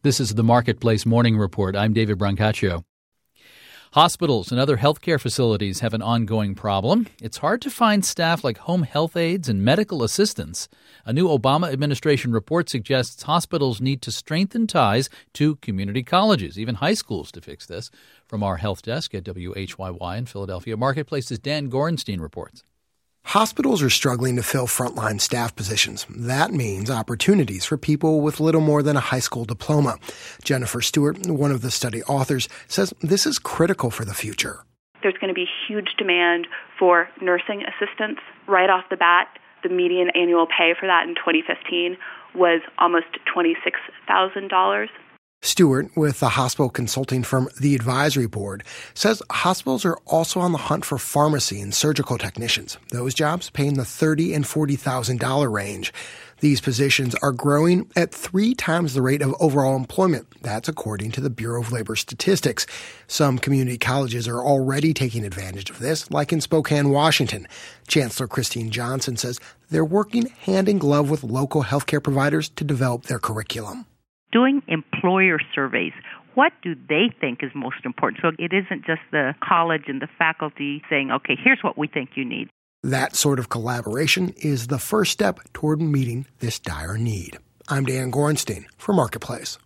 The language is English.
This is the Marketplace Morning Report. I'm David Brancaccio. Hospitals and other healthcare facilities have an ongoing problem. It's hard to find staff like home health aides and medical assistants. A new Obama administration report suggests hospitals need to strengthen ties to community colleges, even high schools, to fix this. From our health desk at WHYY in Philadelphia Marketplace's Dan Gorenstein reports. Hospitals are struggling to fill frontline staff positions. That means opportunities for people with little more than a high school diploma. Jennifer Stewart, one of the study authors, says this is critical for the future. There's going to be huge demand for nursing assistants. Right off the bat, the median annual pay for that in 2015 was almost $26,000. Stewart, with the hospital consulting firm The Advisory Board, says hospitals are also on the hunt for pharmacy and surgical technicians. Those jobs pay in the $30,000 and $40,000 range. These positions are growing at 3 times the rate of overall employment. That's according to the Bureau of Labor Statistics. Some community colleges are already taking advantage of this, like in Spokane, Washington. Chancellor Christine Johnson says they're working hand in glove with local healthcare providers to develop their curriculum. Doing employer surveys. What do they think is most important? So it isn't just the college and the faculty saying, okay, here's what we think you need. That sort of collaboration is the first step toward meeting this dire need. I'm Dan Gorenstein for Marketplace.